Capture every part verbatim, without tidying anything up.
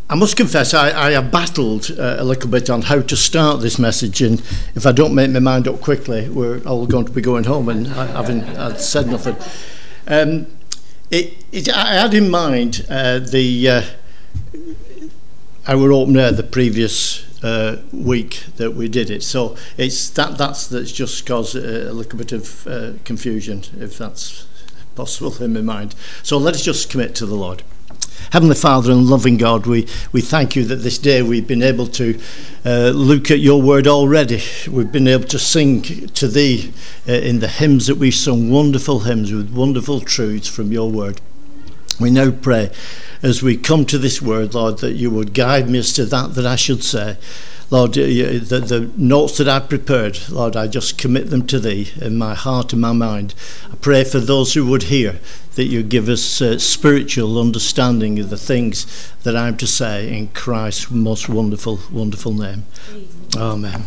I must confess, I, I have battled uh, a little bit on how to start this message, and if I don't make my mind up quickly, we're all going to be going home and I haven't I've said nothing. Um, it, it, I had in mind uh, the uh, our open air the previous uh, week that we did it, so it's that that's that's just caused a, a little bit of uh, confusion, if that's possible in my mind. So let us just commit to the Lord. Heavenly Father and loving God, we, we thank you that this day we've been able to uh, look at your word already. We've been able to sing to thee uh, in the hymns that we've sung, wonderful hymns with wonderful truths from your word. We now pray as we come to this word, Lord, that you would guide me as to that that I should say. Lord, the, the notes that I've prepared, Lord, I just commit them to thee in my heart and my mind. I pray for those who would hear that you give us uh, spiritual understanding of the things that I'm to say in Christ's most wonderful, wonderful name. Amen.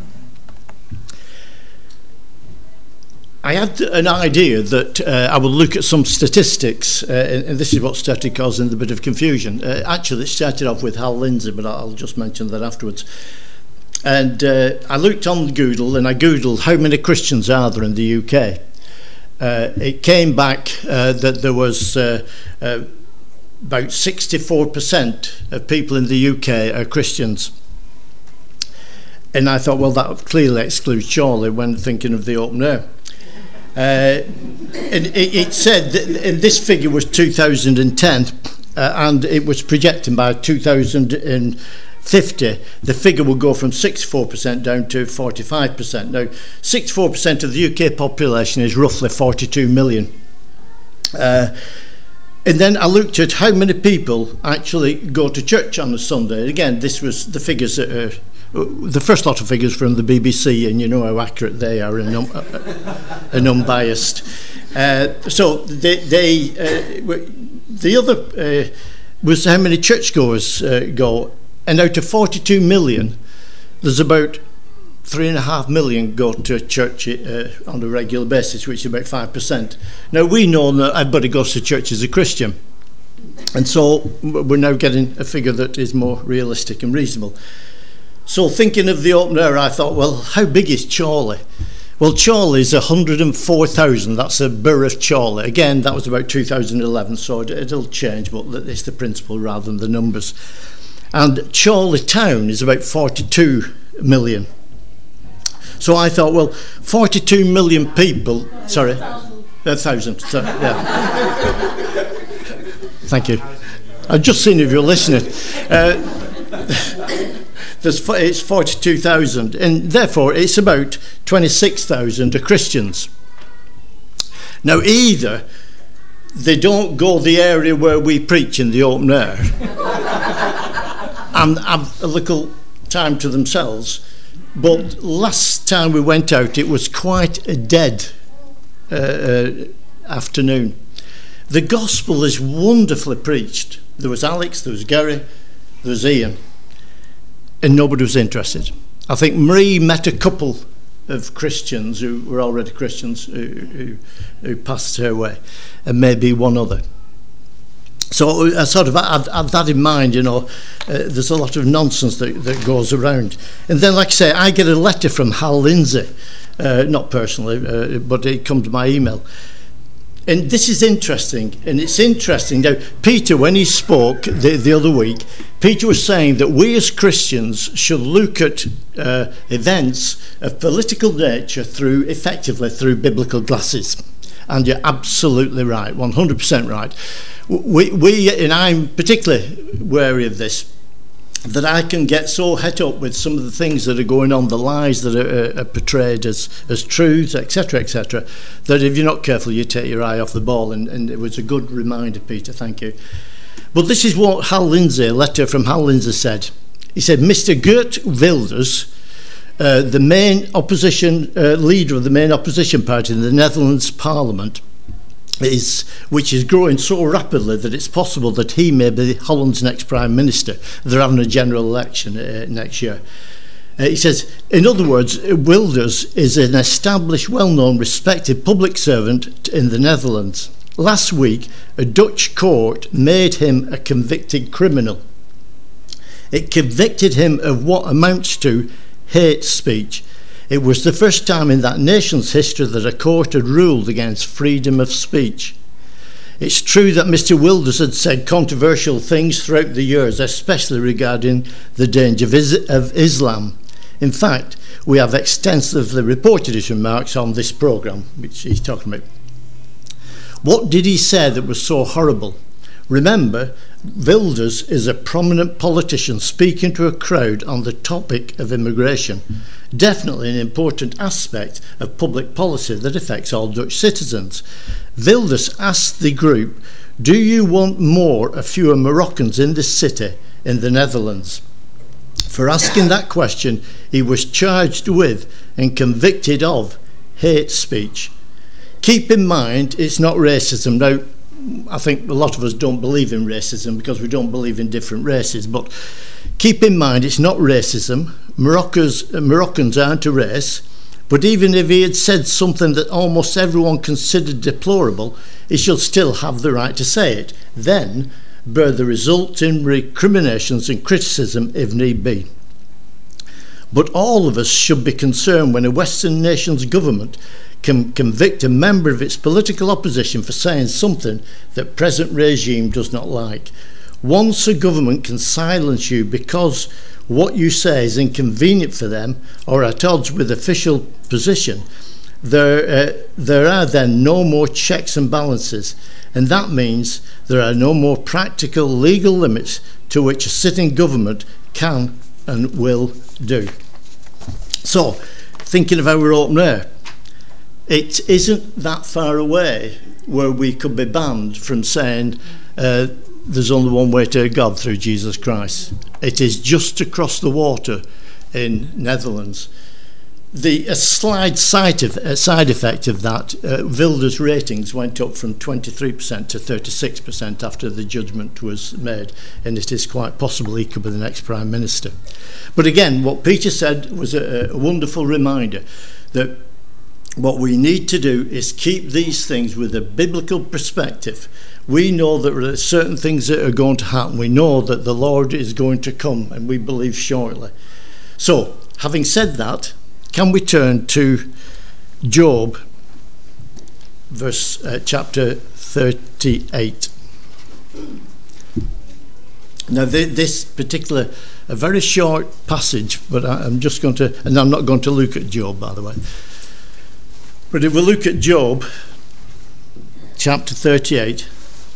I had an idea that uh, I would look at some statistics, uh, and this is what started causing a bit of confusion. Uh, actually, it started off with Hal Lindsey, but I'll just mention that afterwards. And uh, I looked on Google, and I Googled how many Christians are there in the U K. Uh, it came back uh, that there was uh, uh, about sixty-four percent of people in the U K are Christians. And I thought, well, that clearly excludes Chorley when thinking of the open air. Uh, and it, it said that, and this figure was two thousand ten, uh, and it was projecting by two thousand fifty the figure will go from sixty-four percent down to forty-five percent. Now, sixty-four percent of the U K population is roughly forty-two million. Uh, and then I looked at how many people actually go to church on a Sunday. Again, this was the figures that are the first lot of figures from the B B C, and you know how accurate they are and, um, and unbiased. Uh, so they, they uh, the other uh, was how many churchgoers uh, go, and out of forty-two million, there's about three and a half million go to church uh, on a regular basis, which is about five percent. Now we know that everybody goes to church as a Christian, and so we're now getting a figure that is more realistic and reasonable. So thinking of the open air, I thought, well, how big is Chorley? Well, Chorley is one hundred and four thousand. That's a borough of Chorley. Again, that was about two thousand eleven, so it, it'll change, but it's the principle rather than the numbers. And Chorley town is about forty-two million. So I thought, well, forty-two million people. Sorry, a thousand. Sorry, yeah. Thank you. I've just seen if you're listening. Uh, There's, it's forty-two thousand, and therefore it's about twenty-six thousand are Christians. Now, either they don't go the area where we preach in the open air and have a little time to themselves, but last time we went out it was quite a dead uh, uh, afternoon. The gospel is wonderfully preached. There was Alex, there was Gary, there was Ian, and nobody was interested. I think Marie met a couple of Christians who were already Christians who, who, who passed her way, and maybe one other. So I sort of had, had that in mind, you know. Uh, there's a lot of nonsense that, that goes around. And then, like I say, I get a letter from Hal Lindsey, uh, not personally, uh, but it comes to my email. And this is interesting, and it's interesting. Now, Peter, when he spoke the, the other week, Peter was saying that we as Christians should look at uh, events of political nature through, effectively, through biblical glasses. And you're absolutely right, one hundred percent right. We, we, and I'm particularly wary of this, that I can get so het up with some of the things that are going on, the lies that are, are portrayed as, as truths, et cetera, et cetera, that if you're not careful, you take your eye off the ball. And, and it was a good reminder, Peter, thank you. But this is what Hal Lindsey, a letter from Hal Lindsey said. He said, Mister Geert Wilders, uh, the main opposition, uh, leader of the main opposition party in the Netherlands Parliament, is which is growing so rapidly that it's possible that he may be Holland's next Prime Minister. They're having a general election uh, next year. Uh, he says, in other words, Wilders is an established, well-known, respected public servant in the Netherlands. Last week, a Dutch court made him a convicted criminal. It convicted him of what amounts to hate speech. It was the first time in that nation's history that a court had ruled against freedom of speech. It's true that Mister Wilders had said controversial things throughout the years, especially regarding the danger of, is- of Islam. In fact, we have extensively reported his remarks on this programme, which he's talking about. What did he say that was so horrible? Remember, Wilders is a prominent politician speaking to a crowd on the topic of immigration, definitely an important aspect of public policy that affects all Dutch citizens. Wilders asked the group, "Do you want more or fewer Moroccans in this city in the Netherlands?" For asking that question, he was charged with and convicted of hate speech. Keep in mind, it's not racism. Now, I think a lot of us don't believe in racism because we don't believe in different races, but keep in mind it's not racism. Moroccans, Moroccans aren't a race, but even if he had said something that almost everyone considered deplorable, he should still have the right to say it, then bear the result in recriminations and criticism if need be. But all of us should be concerned when a Western nation's government can convict a member of its political opposition for saying something that present regime does not like. Once a government can silence you because what you say is inconvenient for them or at odds with official position, there, uh, there are then no more checks and balances, and that means there are no more practical legal limits to which a sitting government can and will do. So, thinking of our open air, it isn't that far away where we could be banned from saying uh, there's only one way to God through Jesus Christ. It is just across the water in Netherlands. The a slight side, of, a side effect of that, uh, Wilders' ratings went up from twenty-three percent to thirty-six percent after the judgment was made, and it is quite possible he could be the next Prime Minister. But again, what Peter said was a, a wonderful reminder that what we need to do is keep these things with a biblical perspective. We know that there are certain things that are going to happen. We know that the Lord is going to come, and we believe shortly. So, having said that, can we turn to Job, verse uh, chapter thirty-eight? Now, th- this particular, a very short passage, but I, I'm just going to, and I'm not going to look at Job, by the way. But if we look at Job, chapter thirty-eight,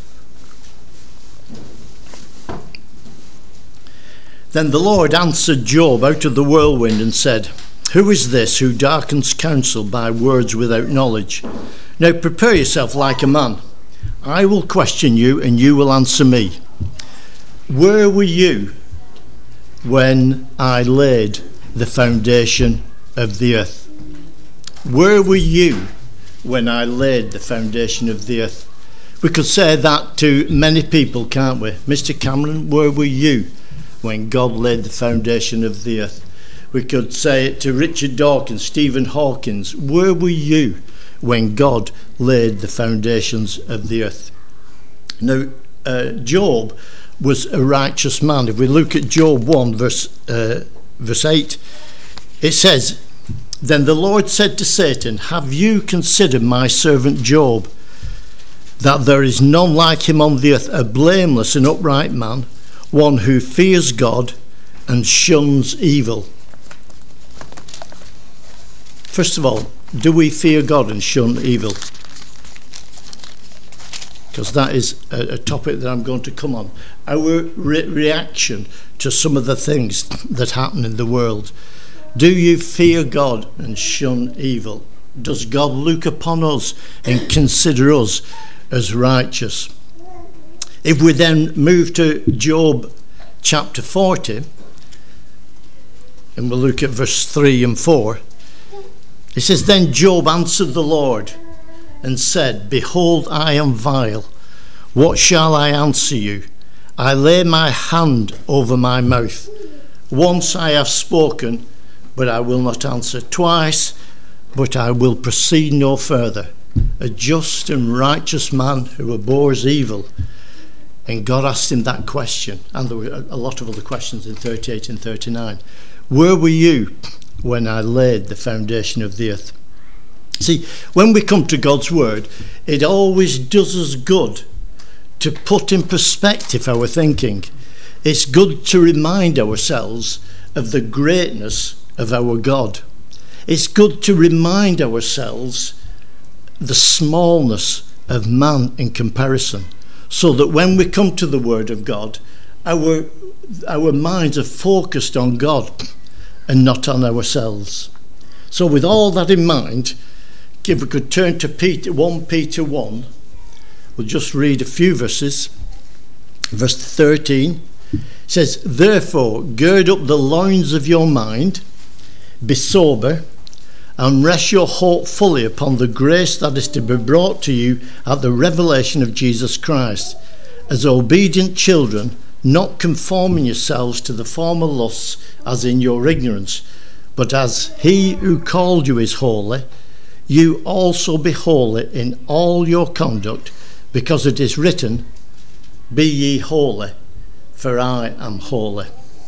then the Lord answered Job out of the whirlwind and said, "Who is this who darkens counsel by words without knowledge? Now prepare yourself like a man. I will question you and you will answer me. Where were you when I laid the foundation of the earth?" Where were you when I laid the foundation of the earth? We could say that to many people, can't we? Mister Cameron, where were you when God laid the foundation of the earth? We could say it to Richard Dawkins, Stephen Hawkins. Where were you when God laid the foundations of the earth? Now, uh, Job was a righteous man. If we look at Job one, verse, uh, verse eight, it says, "Then the Lord said to Satan, have you considered my servant Job, that there is none like him on the earth, a blameless and upright man, one who fears God and shuns evil?" First of all, do we fear God and shun evil? Because that is a, a topic that I'm going to come on. Our re- reaction to some of the things that happen in the world. Do you fear God and shun evil? Does God look upon us and consider us as righteous? If we then move to Job chapter forty, and we'll look at verse three and four, it says, "Then Job answered the Lord and said, Behold, I am vile. What shall I answer you? I lay my hand over my mouth. Once I have spoken, but I will not answer. Twice, but I will proceed no further. A just and righteous man who abhors evil And God asked him that question, and there were a lot of other questions in thirty-eight and thirty-nine. Where were you when I laid the foundation of the earth? See, when we come to God's word, it always does us good to put in perspective our thinking. It's good to remind ourselves of the greatness of our God. It's good to remind ourselves the smallness of man in comparison, so that when we come to the word of God, our our minds are focused on God and not on ourselves. So with all that in mind, if we could turn to Peter, First Peter one, we'll just read a few verses. Verse thirteen says, "Therefore gird up the loins of your mind, be sober, and rest your hope fully upon the grace that is to be brought to you at the revelation of Jesus Christ. As obedient children, not conforming yourselves to the former lusts as in your ignorance, but as he who called you is holy, you also be holy in all your conduct, because it is written, Be ye holy, for I am holy."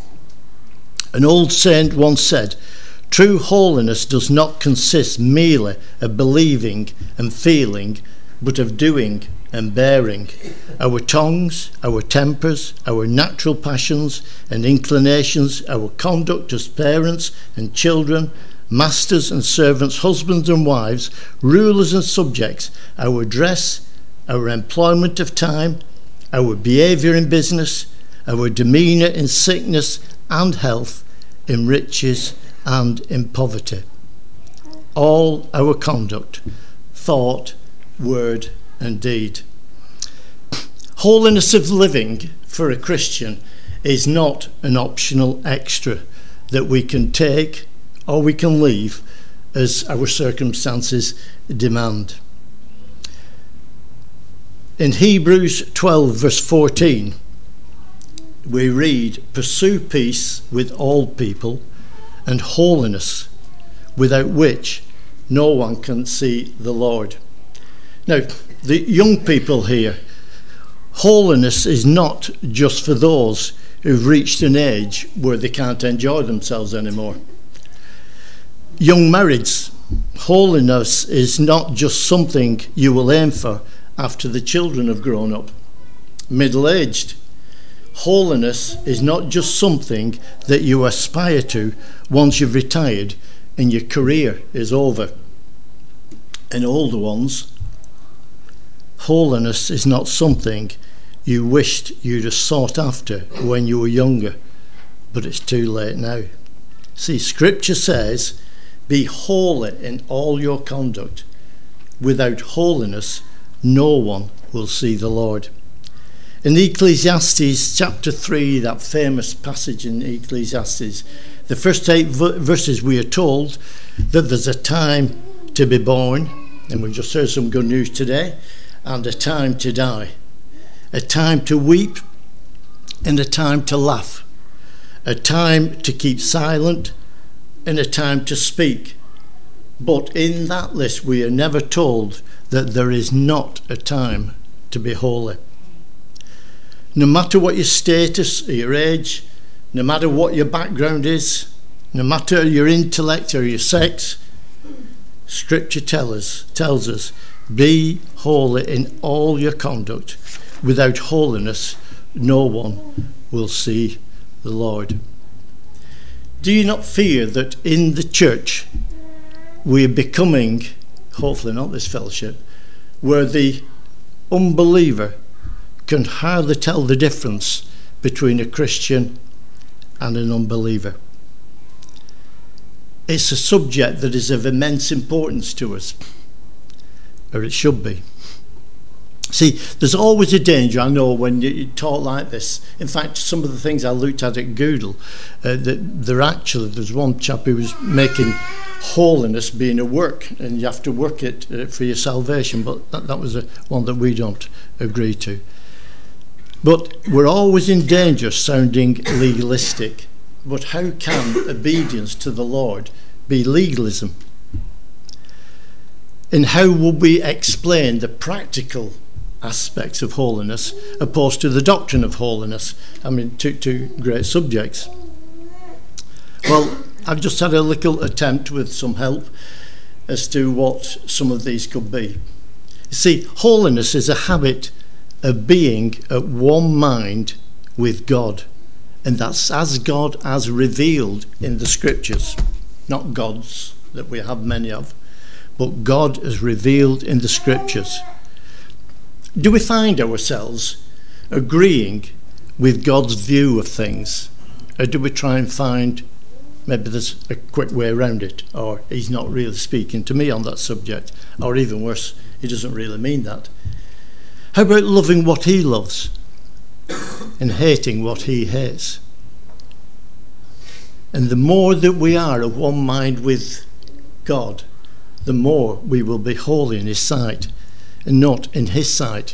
An old saint once said, "True holiness does not consist merely of believing and feeling, but of doing and bearing. Our tongues, our tempers, our natural passions and inclinations, our conduct as parents and children, masters and servants, husbands and wives, rulers and subjects, our dress, our employment of time, our behaviour in business, our demeanour in sickness and health, in riches and in poverty. All our conduct, thought, word and deed." Holiness of living for a Christian is not an optional extra that we can take or we can leave as our circumstances demand. In Hebrews twelve verse fourteen, we read, "Pursue peace with all people and holiness, without which no one can see the Lord." Now, the young people here, holiness is not just for those who've reached an age where they can't enjoy themselves anymore. Young marrieds, holiness is not just something you will aim for after the children have grown up. Middle-aged, holiness is not just something that you aspire to once you've retired and your career is over. And older ones, holiness is not something you wished you'd have sought after when you were younger, but it's too late now. See, Scripture says, "Be holy in all your conduct. Without holiness, no one will see the Lord." In Ecclesiastes chapter three, that famous passage in Ecclesiastes, the first eight verses, we are told that there's a time to be born, and we've just heard some good news today, and a time to die, a time to weep and a time to laugh, a time to keep silent and a time to speak. But in that list we are never told that there is not a time to be holy. No matter what your status or your age, no matter what your background is, no matter your intellect or your sex, Scripture tell us, tells us, be holy in all your conduct. Without holiness, no one will see the Lord. Do you not fear that in the church we are becoming, hopefully not this fellowship, where the unbeliever can hardly tell the difference between a Christian and an unbeliever? It's a subject that is of immense importance to us, or it should be. See, there's always a danger, I know, when you, you talk like this. In fact, some of the things I looked at at Google, uh, that they're actually, there's one chap who was making holiness being a work, and you have to work it uh, for your salvation, but that, that was a, one that we don't agree to. But we're always in danger sounding legalistic. But how can obedience to the Lord be legalism? And how will we explain the practical aspects of holiness opposed to the doctrine of holiness. I mean, two, two great subjects. Well, I've just had a little attempt with some help as to what some of these could be. You see, holiness is a habit of being at one mind with God, and that's as God as revealed in the scriptures, not gods that we have many of, but God as revealed in the scriptures. Do we find ourselves agreeing with God's view of things, or do we try and find maybe there's a quick way around it, or he's not really speaking to me on that subject, or even worse, he doesn't really mean that? How about loving what he loves and hating what he hates? And the more that we are of one mind with God, the more we will be holy in his sight and not in his sight.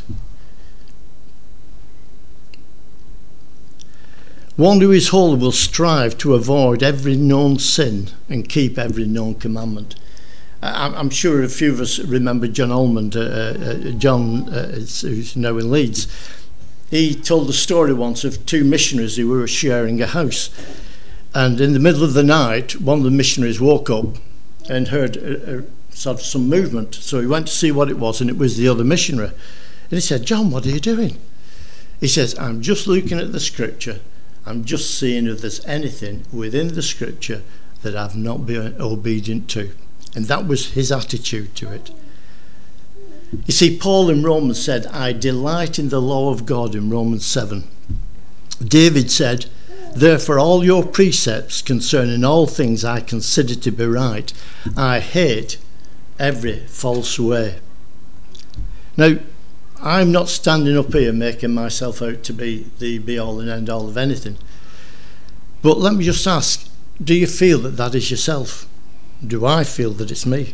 One who is holy will strive to avoid every known sin and keep every known commandment. I'm sure a few of us remember John Almond, uh, uh, John, uh, who's now in Leeds. He told the story once of two missionaries who were sharing a house. And in the middle of the night, one of the missionaries woke up and heard a, a, sort of some movement. So he went to see what it was, and it was the other missionary. And he said, "John, what are you doing?" He says, "I'm just looking at the scripture. I'm just seeing if there's anything within the scripture that I've not been obedient to." And that was his attitude to it. You see, Paul in Romans said, "I delight in the law of God," in Romans seven. David said, "Therefore all your precepts concerning all things I consider to be right. I hate every false way." Now, I'm not standing up here making myself out to be the be-all and end-all of anything. But let me just ask, do you feel that that is yourself? Do I feel that it's me?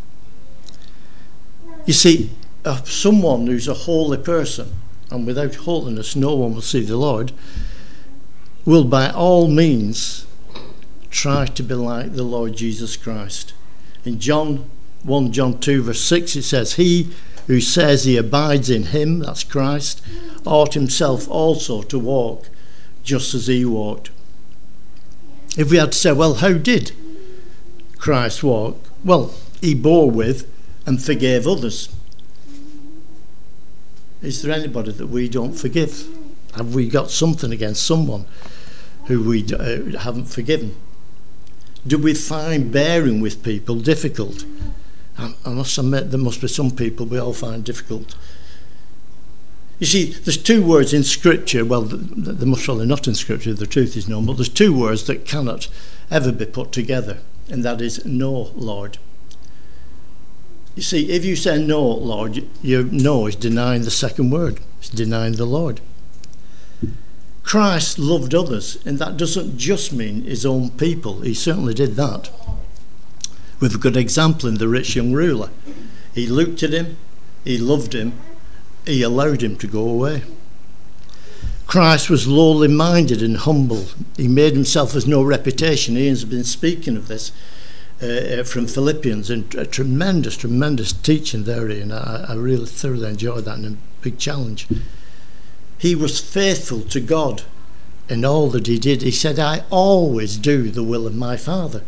You see, uh, someone who's a holy person, and without holiness no one will see the Lord, will by all means try to be like the Lord Jesus Christ. In John one John two verse six it says, "He who says he abides in him," that's Christ, "ought himself also to walk just as he walked." If we had to say, well, how did Christ walk? Well, he bore with and forgave others. Is there anybody that we don't forgive? Have we got something against someone who we uh, haven't forgiven? Do we find bearing with people difficult? I, I must admit there must be some people we all find difficult. You see, there's two words in Scripture, well, they're most probably not in Scripture, the truth is known, but there's two words that cannot ever be put together, and that is "no, Lord." You see, if you say "no, Lord," your "no" is denying the second word. It's denying the Lord. Christ loved others, and that doesn't just mean his own people. He certainly did that. We've a good example in the rich young ruler. He looked at him, he loved him, he allowed him to go away. Christ was lowly minded and humble. He made himself as no reputation. Ian's been speaking of this uh, from Philippians, and a tremendous, tremendous teaching there, Ian. I, I really thoroughly enjoyed that, and a big challenge. He was faithful to God in all that he did. He said, "I always do the will of my Father."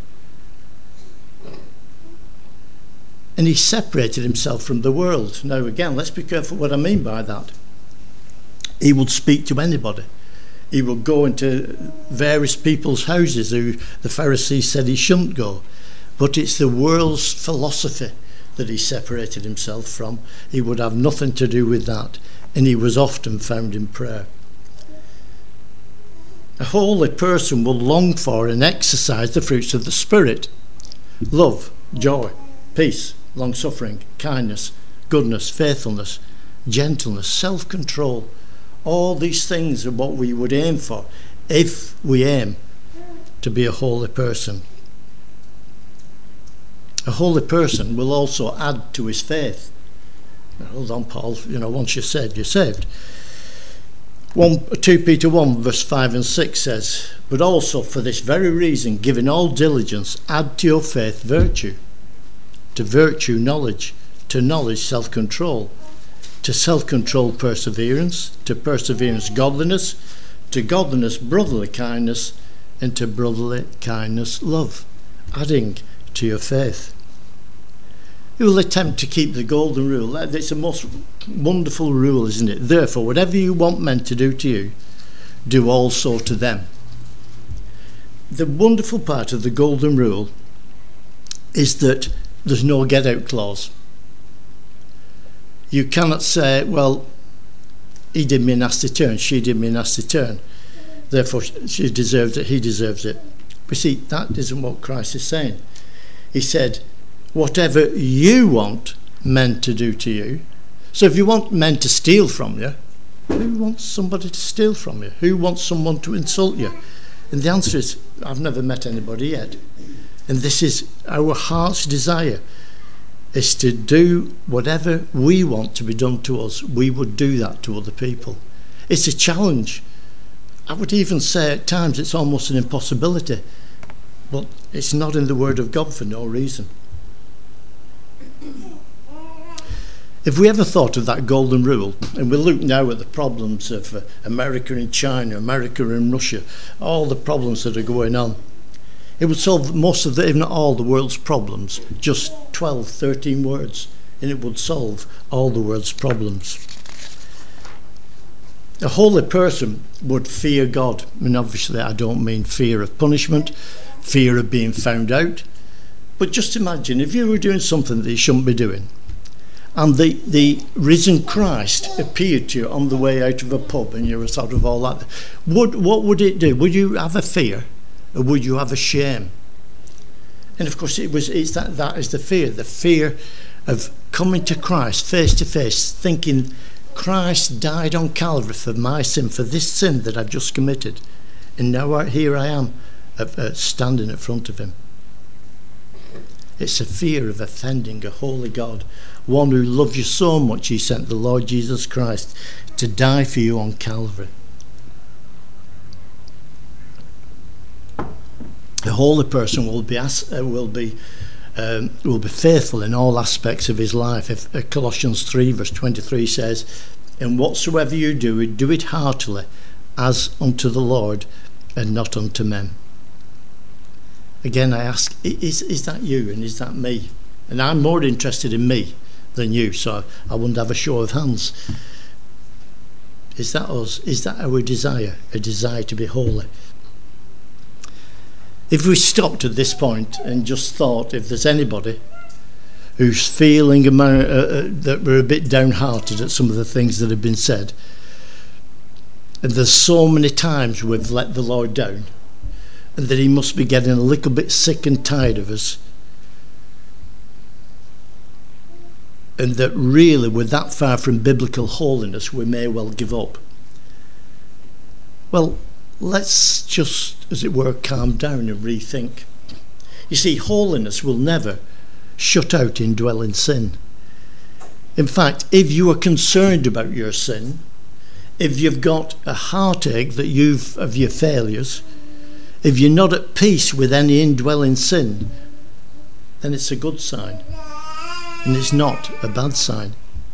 And he separated himself from the world. Now again, let's be careful what I mean by that. He would speak to anybody. He would go into various people's houses who the Pharisees said he shouldn't go. But it's the world's philosophy that he separated himself from. He would have nothing to do with that. And he was often found in prayer. A holy person will long for and exercise the fruits of the Spirit: love, joy, peace, long-suffering, kindness, goodness, faithfulness, gentleness, self-control. All these things are what we would aim for if we aim to be a holy person. A holy person will also add to his faith. Now, hold on, Paul, you know, once you're saved, you're saved. One, two Peter one verse five and six says, "But also for this very reason, giving all diligence, add to your faith virtue, to virtue knowledge, to knowledge self-control, to self-control perseverance, to perseverance godliness, to godliness brotherly kindness, and to brotherly kindness love, adding to your faith. Who will attempt to keep the golden rule? It's a most wonderful rule, isn't it? Therefore, whatever you want men to do to you, do also to them. The wonderful part of the golden rule is that there's no get-out clause. You cannot say, well, he did me a nasty turn, she did me a nasty turn, therefore she deserves it, he deserves it. But see, that isn't what Christ is saying. He said, whatever you want men to do to you. So if you want men to steal from you, who wants somebody to steal from you? Who wants someone to insult you? And the answer is, I've never met anybody yet. And this is our heart's desire, is to do whatever we want to be done to us. We would do that to other people. It's a challenge. I would even say at times it's almost an impossibility. But it's not in the Word of God for no reason. If we ever thought of that golden rule, and we look now at the problems of uh, America and China, America and Russia, all the problems that are going on, it would solve most of the, if not all, the world's problems. Just twelve, thirteen words, and it would solve all the world's problems. A holy person would fear God. And obviously I don't mean fear of punishment, fear of being found out. But just imagine if you were doing something that you shouldn't be doing, and the, the risen Christ appeared to you on the way out of a pub, and you were sort of all that. Would, what would it do? Would you have a fear, or would you have a shame? And of course, it was it's that that is the fear, the fear of coming to Christ face to face, thinking Christ died on Calvary for my sin, for this sin that I've just committed, and now I, here I am, uh, uh, standing in front of Him. It's a fear of offending a holy God, one who loves you so much He sent the Lord Jesus Christ to die for you on Calvary. The holy person will be uh, will be um, will be faithful in all aspects of his life. If uh, Colossians three verse twenty-three says, "And whatsoever you do, do it heartily, as unto the Lord, and not unto men." Again, I ask, is, is that you and is that me? And I'm more interested in me than you, so I wouldn't have a show of hands. Is that us? Is that our desire? A desire to be holy? If we stopped at this point and just thought, if there's anybody who's feeling uh, uh, that we're a bit downhearted at some of the things that have been said, and there's so many times we've let the Lord down, and that He must be getting a little bit sick and tired of us, and that really we're that far from biblical holiness we may well give up. Well, let's just, as it were, calm down and rethink. You see, holiness will never shut out indwelling sin. In fact, if you are concerned about your sin, if you've got a heartache that you've of your failures, if you're not at peace with any indwelling sin, then it's a good sign, and it's not a bad sign.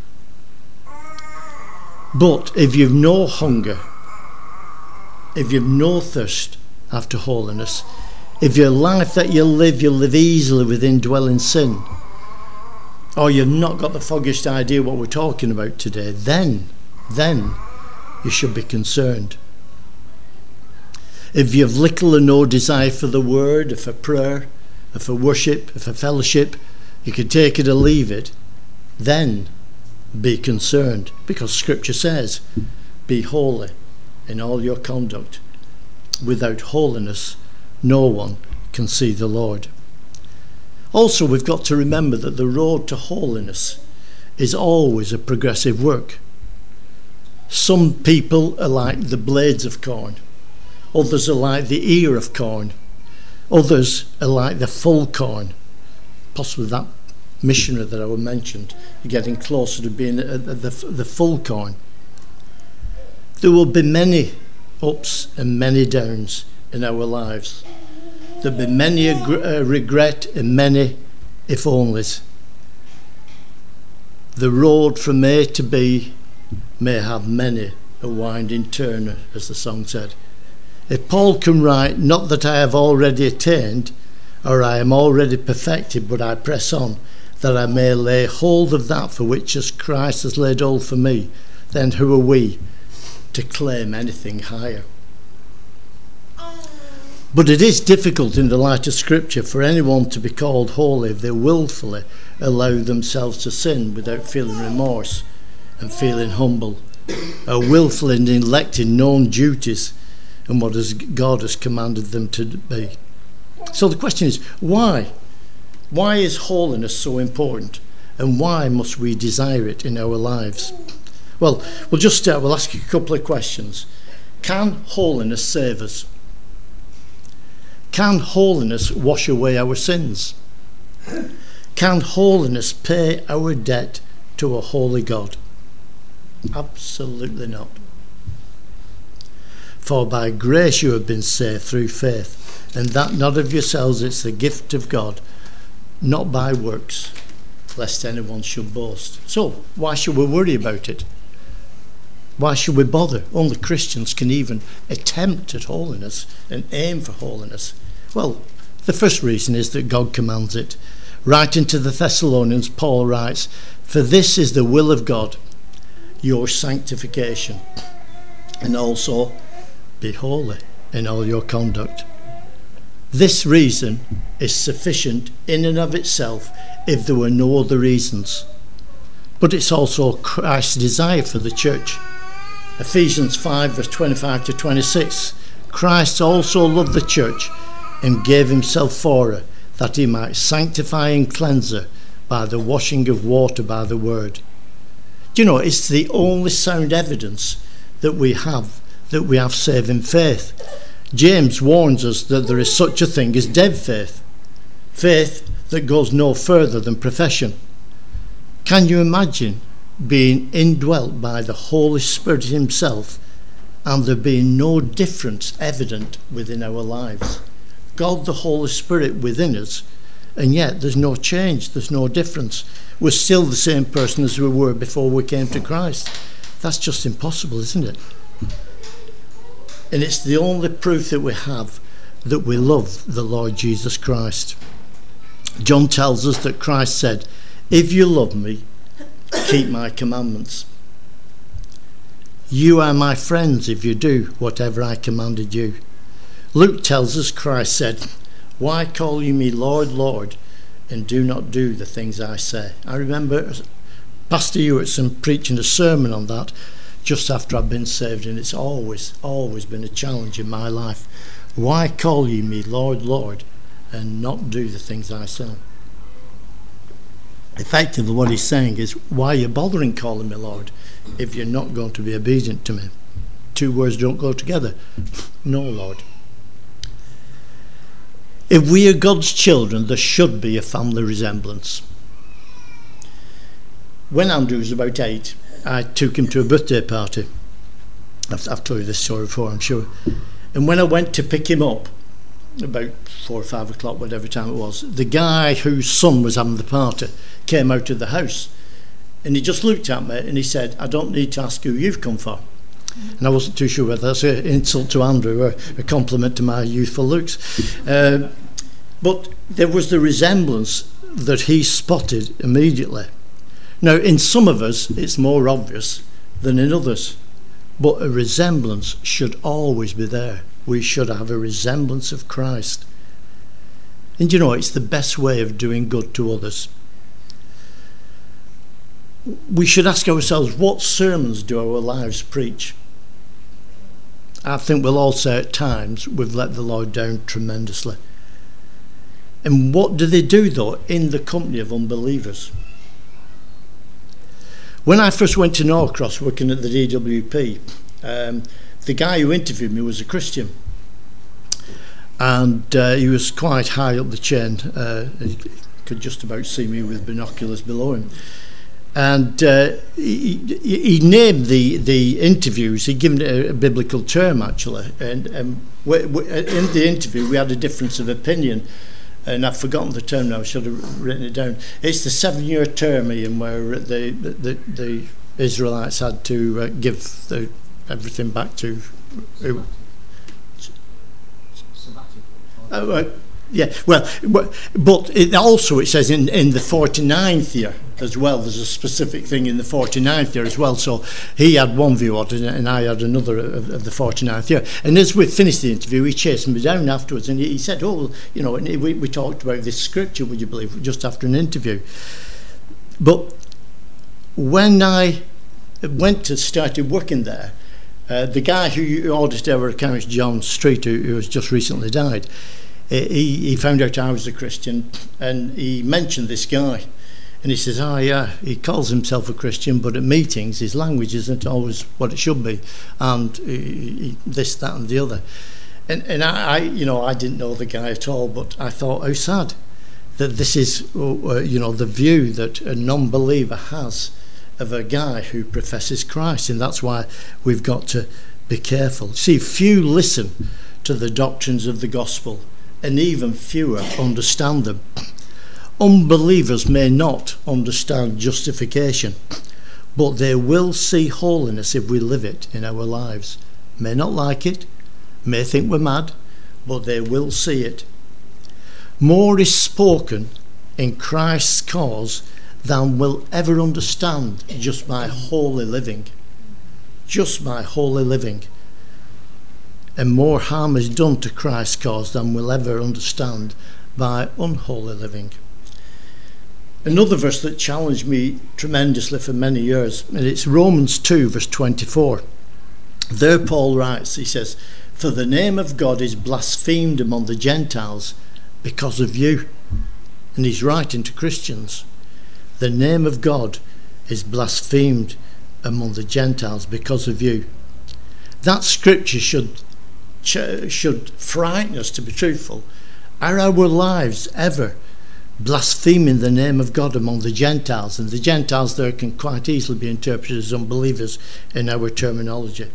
But if you've no hunger, if you've no thirst after holiness, if your life that you live, you live easily with indwelling sin, or you've not got the foggiest idea what we're talking about today, then, then you should be concerned. If you have little or no desire for the word, or for prayer, or for worship, or for fellowship, you can take it or leave it, then be concerned, because Scripture says, be holy in all your conduct. Without holiness, no one can see the Lord. Also, we've got to remember that the road to holiness is always a progressive work. Some people are like the blades of corn. Others are like the ear of corn. Others are like the full corn. Possibly that missionary that I mentioned, getting closer to being the, the, the full corn. There will be many ups and many downs in our lives. There will be many a regret and many if onlys. The road from A to B may have many a winding turn, as the song said. If Paul can write, not that I have already attained, or I am already perfected, but I press on, that I may lay hold of that for which as Christ has laid hold for me, then who are we to claim anything higher? But it is difficult in the light of Scripture for anyone to be called holy if they willfully allow themselves to sin without feeling remorse and feeling humble, or willfully neglecting known duties and what has, God has commanded them to be. So the question is, why? Why is holiness so important? And why must we desire it in our lives? Well, we'll just start. We'll ask you a couple of questions. Can holiness save us? Can holiness wash away our sins? Can holiness pay our debt to a holy God? Absolutely not. For by grace you have been saved through faith, and that not of yourselves, it's the gift of God, not by works, lest anyone should boast. So, why should we worry about it? Why should we bother? Only Christians can even attempt at holiness and aim for holiness. Well, the first reason is that God commands it. Writing to the Thessalonians, Paul writes, "For this is the will of God, your sanctification, and also be holy in all your conduct." This reason is sufficient in and of itself if there were no other reasons. But it's also Christ's desire for the church. Ephesians five verse twenty-five to twenty-six, Christ also loved the church and gave himself for her, that he might sanctify and cleanse her by the washing of water by the word. Do you know, it's the only sound evidence that we have that we have saving faith. James warns us that there is such a thing as dead faith, faith that goes no further than profession. Can you imagine being indwelt by the Holy Spirit himself and there being no difference evident within our lives? God the Holy Spirit within us, and yet there's no change, there's no difference. We're still the same person as we were before we came to Christ. That's just impossible, isn't it? And it's the only proof that we have that we love the Lord Jesus Christ. John tells us that Christ said, "If you love me, keep my commandments." You are my friends if you do whatever I commanded you. Luke tells us Christ said, "Why call you me Lord, Lord, and do not do the things I say?" I remember Pastor Ewertson preaching a sermon on that just after I've been saved, and it's always, always been a challenge in my life. Why call you me Lord, Lord, and not do the things I say? Effectively what he's saying is, why are you bothering calling me Lord if you're not going to be obedient to me? Two words don't go together. No, Lord. If we are God's children, there should be a family resemblance. When Andrew was about eight, I took him to a birthday party. I've, I've told you this story before, I'm sure. And when I went to pick him up, about four or five o'clock, whatever time it was, the guy whose son was having the party came out of the house. And he just looked at me and he said, "I don't need to ask who you've come for." And I wasn't too sure whether that's an insult to Andrew or a compliment to my youthful looks. Uh, but there was the resemblance that he spotted immediately. Now, in some of us, it's more obvious than in others. But a resemblance should always be there. We should have a resemblance of Christ. And you know, it's the best way of doing good to others. We should ask ourselves, what sermons do our lives preach? I think we'll all say at times we've let the Lord down tremendously. And what do they do, though, in the company of unbelievers? When I first went to Norcross working at the D W P, um, the guy who interviewed me was a Christian. And uh, he was quite high up the chain. Uh, he could just about see me with binoculars below him. And uh, he, he named the, the interviews, he'd given it a, a biblical term actually. And um, we, we, in the interview we had a difference of opinion and I've forgotten the term now, I should have written it down. It's the seven-year term, Ian, where the, the, the Israelites had to uh, give the, everything back to... Uh, uh, uh, yeah, well, but it also, it says in, in the forty-ninth year as well, there's a specific thing in the forty-ninth year as well, so he had one view on it and I had another of, of the forty-ninth year. And as we finished the interview, he chased me down afterwards and he said, oh, you know, and we, we talked about this scripture, would you believe, just after an interview. But when I went to started working there, uh, the guy who audited our accounts, John Street, who, who has just recently died, He, he found out I was a Christian and he mentioned this guy and he says, oh yeah, he calls himself a Christian, but at meetings his language isn't always what it should be, and he, he, this, that and the other. And, and I, I, you know, I didn't know the guy at all, but I thought, how sad that this is, uh, you know, the view that a non-believer has of a guy who professes Christ, and that's why we've got to be careful. See, few listen to the doctrines of the gospel, and even fewer understand them. Unbelievers may not understand justification, but they will see holiness if we live it in our lives. May not like it, may think we're mad, but they will see it. More is spoken in Christ's cause than we'll ever understand just by holy living. Just by holy living. And more harm is done to Christ's cause than we'll ever understand by unholy living. Another verse that challenged me tremendously for many years, and it's Romans two verse twenty-four. There Paul writes, he says, for the name of God is blasphemed among the Gentiles because of you. And he's writing to Christians. The name of God is blasphemed among the Gentiles because of you. That scripture should should frighten us, to be truthful. Are our lives ever blaspheming the name of God among the Gentiles? And the Gentiles there can quite easily be interpreted as unbelievers in our terminology.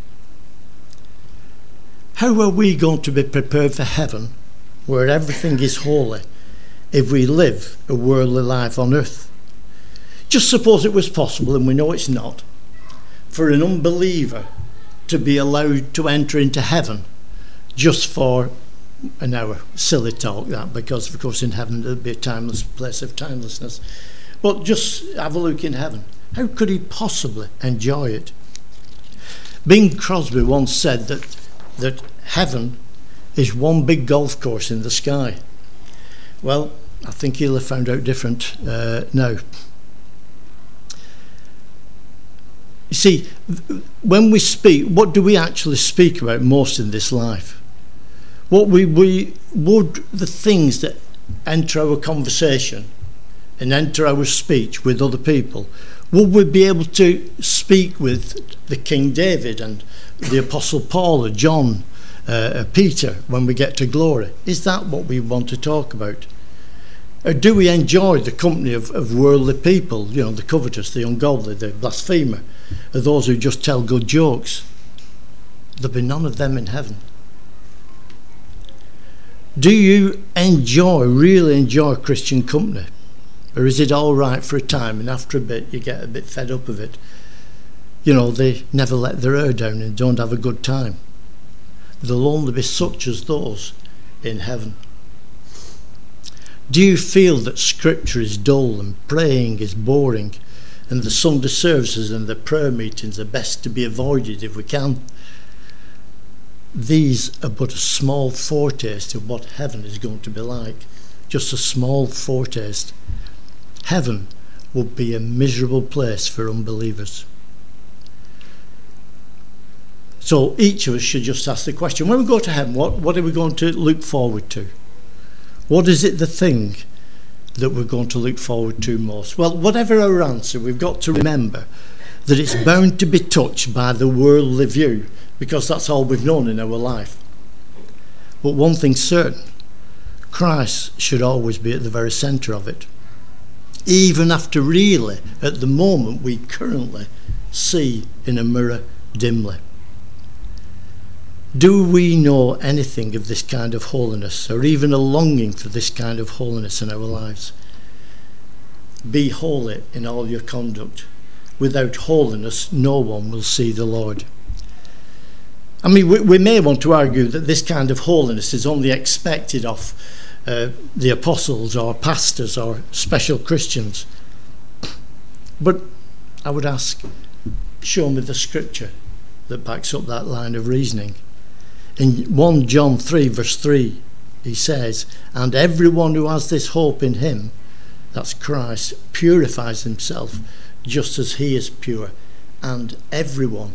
How are we going to be prepared for heaven, where everything is holy, if we live a worldly life on earth? Just suppose it was possible, and we know it's not, for an unbeliever to be allowed to enter into heaven just for an hour. Silly talk that, because of course in heaven there'd be a timeless place of timelessness. But just have a look in heaven. How could he possibly enjoy it? Bing Crosby once said that that heaven is one big golf course in the sky. Well, I think he'll have found out different uh, now. You see, when we speak, what do we actually speak about most in this life? What we, we would, the things that enter our conversation and enter our speech with other people, would we be able to speak with the King David and the Apostle Paul or John, uh, Peter when we get to glory? Is that what we want to talk about? Or do we enjoy the company of, of worldly people, you know, the covetous, the ungodly, the blasphemer, or those who just tell good jokes? There'll be none of them in heaven. Do you enjoy, really enjoy Christian company? Or is it all right for a time and after a bit you get a bit fed up of it? You know, they never let their hair down and don't have a good time. There'll only be such as those in heaven. Do you feel that scripture is dull and praying is boring and the Sunday services and the prayer meetings are best to be avoided if we can? These are but a small foretaste of what heaven is going to be like. Just a small foretaste. Heaven will be a miserable place for unbelievers. So each of us should just ask the question, when we go to heaven, what, what are we going to look forward to? What is it, the thing that we're going to look forward to most? Well, whatever our answer, we've got to remember that it's bound to be touched by the worldly view, because that's all we've known in our life. But one thing's certain, Christ should always be at the very centre of it, even after really, at the moment, we currently see in a mirror dimly. Do we know anything of this kind of holiness, or even a longing for this kind of holiness in our lives? Be holy in all your conduct. Without holiness, no one will see the Lord. I mean, we, we may want to argue that this kind of holiness is only expected of uh, the apostles or pastors or special Christians. But I would ask, show me the scripture that backs up that line of reasoning. In First John three verse three, he says, and everyone who has this hope in him, that's Christ, purifies himself just as he is pure. And everyone.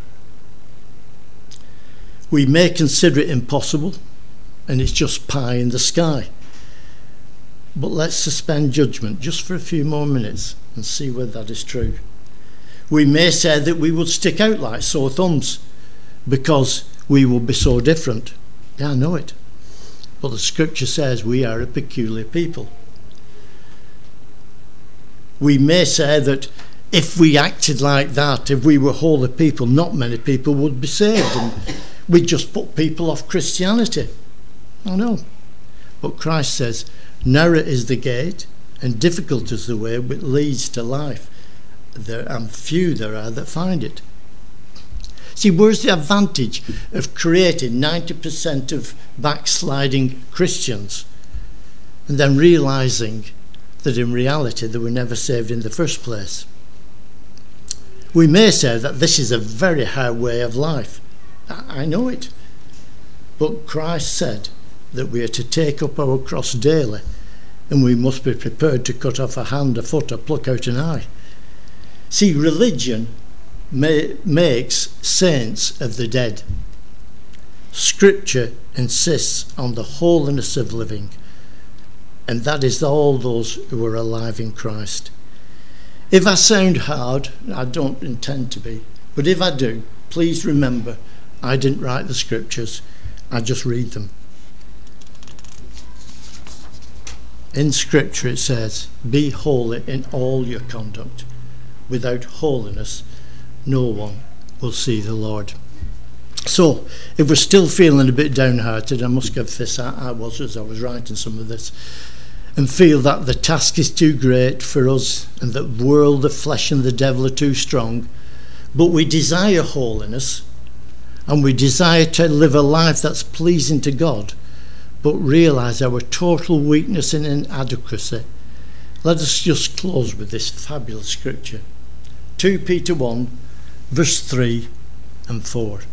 We may consider it impossible, and it's just pie in the sky. But let's suspend judgment just for a few more minutes and see whether that is true. We may say that we would stick out like sore thumbs because we will be so different. Yeah, I know it. But the scripture says we are a peculiar people. We may say that if we acted like that, if we were holy people, not many people would be saved, and we'd just put people off Christianity. I know. But Christ says, narrow is the gate, and difficult is the way which leads to life. There, and few there are that find it. See, where's the advantage of creating ninety percent of backsliding Christians and then realising that in reality they were never saved in the first place? We may say that this is a very hard way of life. I know it. But Christ said that we are to take up our cross daily, and we must be prepared to cut off a hand, a foot, or pluck out an eye. See, religion ma- makes saints of the dead. Scripture insists on the holiness of living, and that is all those who are alive in Christ. If I sound hard, I don't intend to be, but if I do, please remember, I didn't write the scriptures, I just read them. In scripture it says, be holy in all your conduct. Without holiness, no one will see the Lord. So, if we're still feeling a bit downhearted, I must confess I, I was as I was writing some of this, and feel that the task is too great for us, and that the world, the flesh and the devil are too strong, but we desire holiness, and we desire to live a life that's pleasing to God, but realise our total weakness and inadequacy. Let us just close with this fabulous scripture. Second Peter one, verse three and four.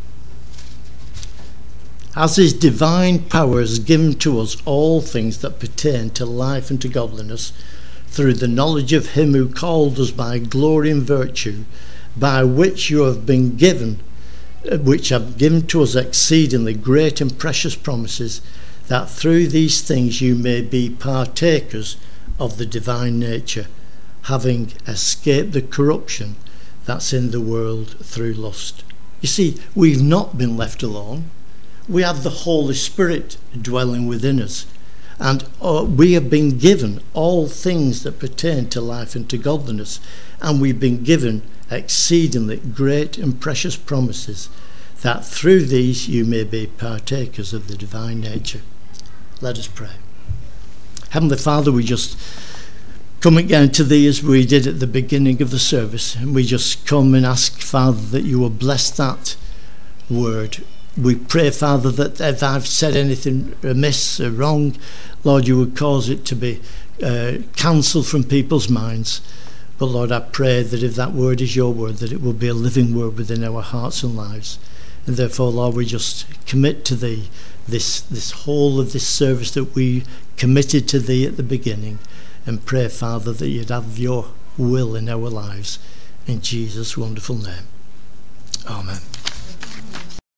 As his divine power has given to us all things that pertain to life and to godliness, through the knowledge of him who called us by glory and virtue, by which you have been given, which have given to us exceedingly great and precious promises, that through these things you may be partakers of the divine nature, having escaped the corruption that's in the world through lust. You see, we've not been left alone. We have the Holy Spirit dwelling within us, and uh, we have been given all things that pertain to life and to godliness, and we've been given exceedingly great and precious promises, that through these you may be partakers of the divine nature. Let us pray. Heavenly Father, we just come again to thee as we did at the beginning of the service, and we just come and ask, Father, that you will bless that word. We pray, Father, that if I've said anything amiss or wrong, Lord, you would cause it to be uh, cancelled from people's minds. But Lord, I pray that if that word is your word, that it will be a living word within our hearts and lives. And therefore, Lord, we just commit to thee this, this whole of this service that we committed to thee at the beginning, and pray, Father, that you'd have your will in our lives. In Jesus' wonderful name. Amen.